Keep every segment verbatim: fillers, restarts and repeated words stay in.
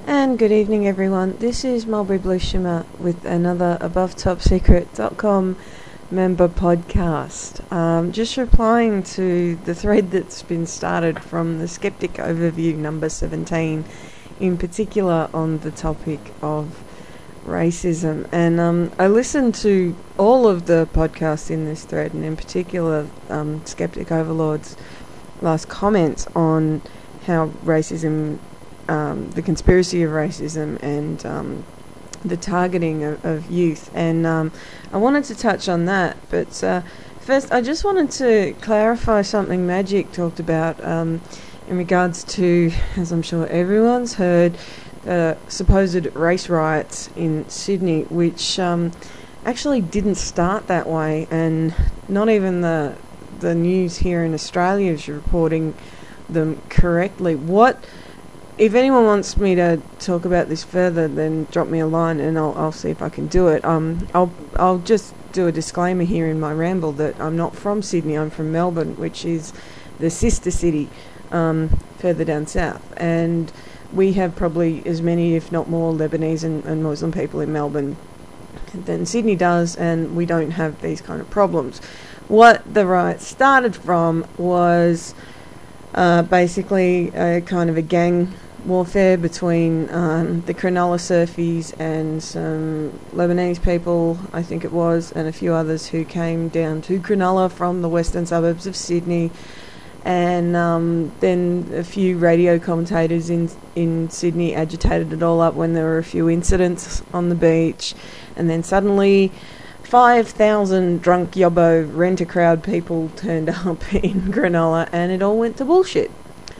And good evening, everyone. This is Mulberry Blue Shimmer with another above top secret dot com member podcast. Um, just replying to the thread that's been started from the Skeptic Overview number seventeen, in particular on the topic of racism. And um, I listened to all of the podcasts in this thread, and in particular um, Skeptic Overlord's last comments on how racism, um, the conspiracy of racism and um, the targeting of, of youth. And um, I wanted to touch on that, but uh, first I just wanted to clarify something Magic talked about um, in regards to, as I'm sure everyone's heard, uh, supposed race riots in Sydney, which um, actually didn't start that way, and not even the the news here in Australia is reporting them correctly. What, if anyone wants me to talk about this further, then drop me a line and I'll, I'll see if I can do it. Um, I'll I'll just do a disclaimer here in my ramble that I'm not from Sydney. I'm from Melbourne, which is the sister city um, further down south, and we have probably as many, if not more, Lebanese and, and Muslim people in Melbourne than Sydney does, and we don't have these kind of problems. What the riot started from was uh, basically a kind of a gang warfare between um, the Cronulla surfies and some Lebanese people, I think it was, and a few others who came down to Cronulla from the western suburbs of Sydney. And um, then a few radio commentators in in Sydney agitated it all up when there were a few incidents on the beach, and then suddenly five thousand drunk yobbo rent-a-crowd people turned up in Cronulla, and it all went to bullshit.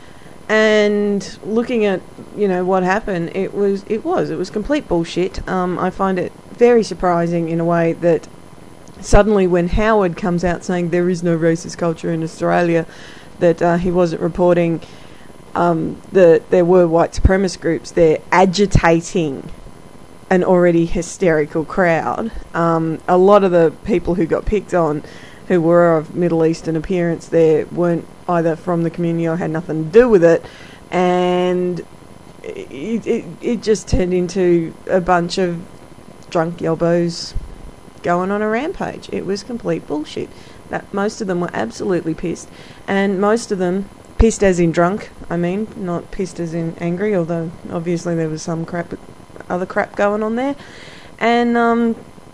And looking at, you know, what happened, it was it was it was complete bullshit. Um, I find it very surprising in a way that suddenly when Howard comes out saying there is no racist culture in Australia, that uh, he wasn't reporting um, that there were white supremacist groups there agitating an already hysterical crowd. Um, a lot of the people who got picked on, who were of Middle Eastern appearance there, weren't either from the community or had nothing to do with it, and it, it, it just turned into a bunch of drunk yobos going on a rampage. It was complete bullshit. That most of them were absolutely pissed, and most of them pissed as in drunk, I mean, not pissed as in angry, although obviously there was some crap, other crap going on there. And um,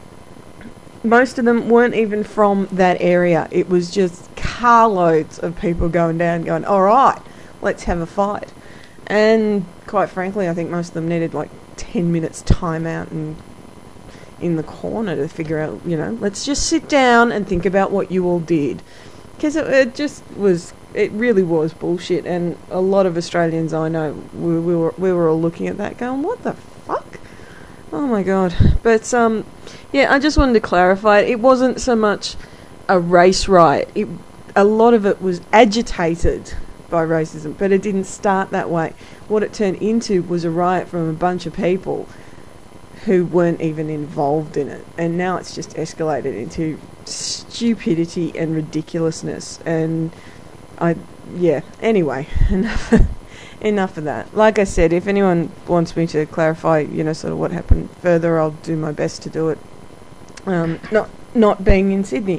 most of them weren't even from that area. It was just carloads of people going down going, alright, let's have a fight. And quite frankly, I think most of them needed like ten minutes time out and in the corner to figure out, you know, let's just sit down and think about what you all did. Because it, it just was, it really was bullshit, and a lot of Australians I know, we, we were we were all looking at that going, what the fuck? Oh my god. But, um, yeah, I just wanted to clarify, it wasn't so much a race riot. It, a lot of it was agitated by racism, but it didn't start that way. What it turned into was a riot from a bunch of people who weren't even involved in it, and now it's just escalated into stupidity and ridiculousness. And I, yeah, anyway, enough, enough of that. Like I said, if anyone wants me to clarify, you know, sort of what happened further, I'll do my best to do it. Um, not not being in Sydney.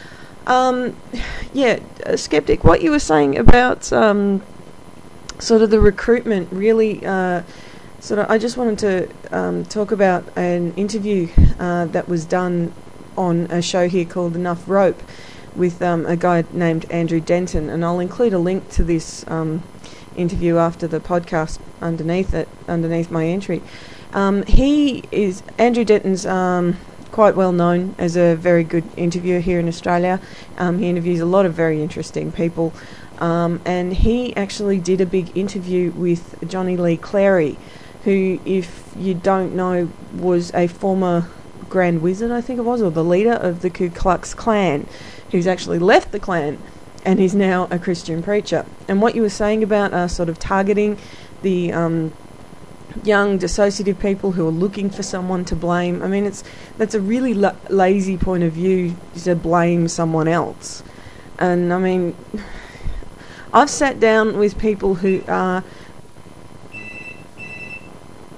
Um, yeah, uh, Skeptic, what you were saying about um, sort of the recruitment really. Uh, Sort of, I just wanted to um, talk about an interview uh, that was done on a show here called Enough Rope with um, a guy named Andrew Denton, and I'll include a link to this um, interview after the podcast underneath it, underneath my entry. Um, he is Andrew Denton's um, quite well known as a very good interviewer here in Australia. Um, he interviews a lot of very interesting people, um, and he actually did a big interview with Johnny Lee Clary, who, if you don't know, was a former Grand Wizard, I think it was, or the leader of the Ku Klux Klan, who's actually left the Klan and is now a Christian preacher. And what you were saying about uh, sort of targeting the um, young dissociative people who are looking for someone to blame, I mean, it's that's a really la- lazy point of view to blame someone else. And, I mean, I've sat down with people who are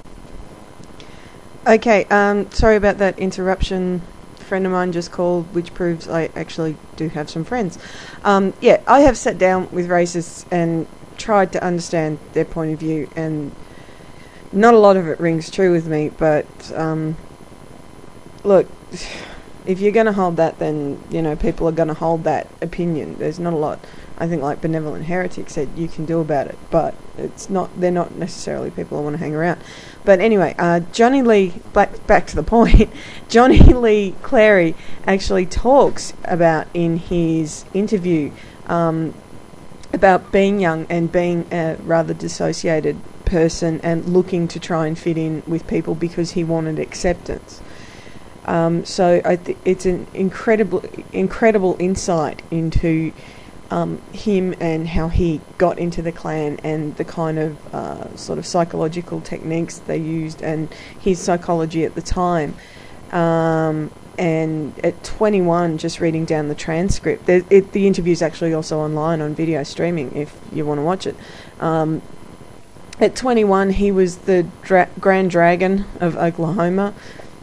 Okay, um, sorry about that interruption. A friend of mine just called, which proves I actually do have some friends. Um, yeah, I have sat down with racists and tried to understand their point of view, and not a lot of it rings true with me, but um, look, if you're going to hold that, then, you know, people are going to hold that opinion. There's not a lot, I think, like Benevolent Heretic said, you can do about it, but it's not, they're not necessarily people I want to hang around. But anyway, uh, Johnny Lee, back, back to the point, Johnny Lee Clary actually talks about in his interview um, about being young and being a rather dissociated person and looking to try and fit in with people because he wanted acceptance. Um, so I th- it's an incredible, incredible insight into um, him and how he got into the Klan and the kind of uh, sort of psychological techniques they used and his psychology at the time. Um, and at twenty-one, just reading down the transcript, there, it, the interview is actually also online on video streaming if you want to watch it. Um, at twenty-one, he was the dra- Grand Dragon of Oklahoma.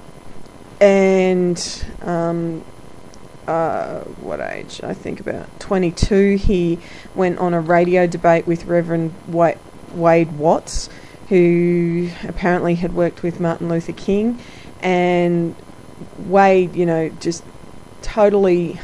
And um, uh, what age? I think about twenty-two. He went on a radio debate with Reverend Wa- Wade Watts, who apparently had worked with Martin Luther King. And Wade, you know, just totally,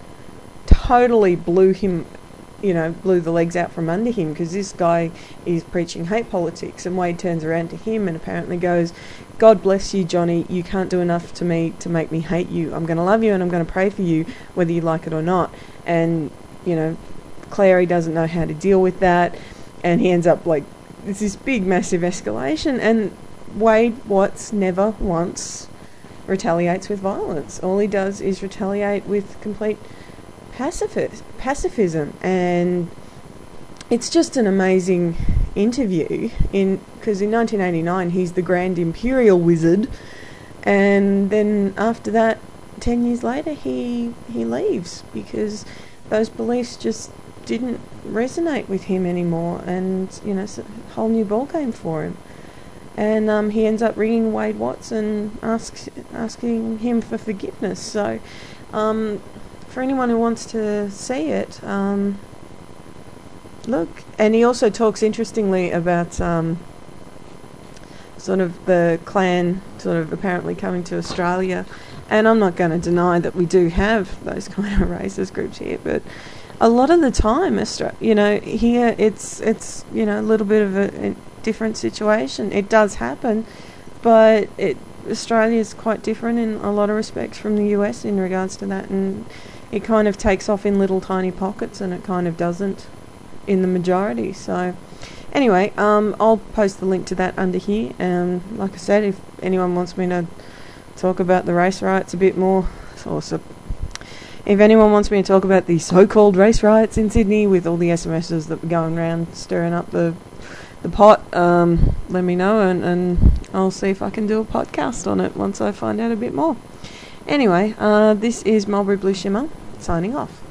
totally blew him, you know, blew the legs out from under him, because this guy is preaching hate politics. And Wade turns around to him and apparently goes, "God bless you, Johnny. You can't do enough to me to make me hate you. I'm going to love you and I'm going to pray for you, whether you like it or not." And, you know, Clary doesn't know how to deal with that. And he ends up like, it's this big, massive escalation. And Wade Watts never once retaliates with violence. All he does is retaliate with complete pacifist, pacifism. And it's just an amazing interview, in because in nineteen eighty-nine he's the Grand Imperial Wizard, and then after that, ten years later, he he leaves because those beliefs just didn't resonate with him anymore, and, you know, it's a whole new ball game for him. And um, he ends up ringing Wade Watts and asks asking him for forgiveness. So, um, for anyone who wants to see it, um, look. And he also talks interestingly about um, sort of the Klan sort of apparently coming to Australia. And I'm not going to deny that we do have those kind of racist groups here, but a lot of the time, you know, here it's it's you know a little bit of a, a different situation. It does happen, but it Australia is quite different in a lot of respects from the U S in regards to that, and it kind of takes off in little tiny pockets, and it kind of doesn't in the majority. So anyway, um, I'll post the link to that under here. And um, like I said, if anyone wants me to talk about the race riots a bit more, or so, if anyone wants me to talk about the so-called race riots in Sydney with all the S M Ses that were going around stirring up the the pot, um, let me know, and, and I'll see if I can do a podcast on it once I find out a bit more. Anyway, uh, this is Mulberry Blue Shimmer, signing off.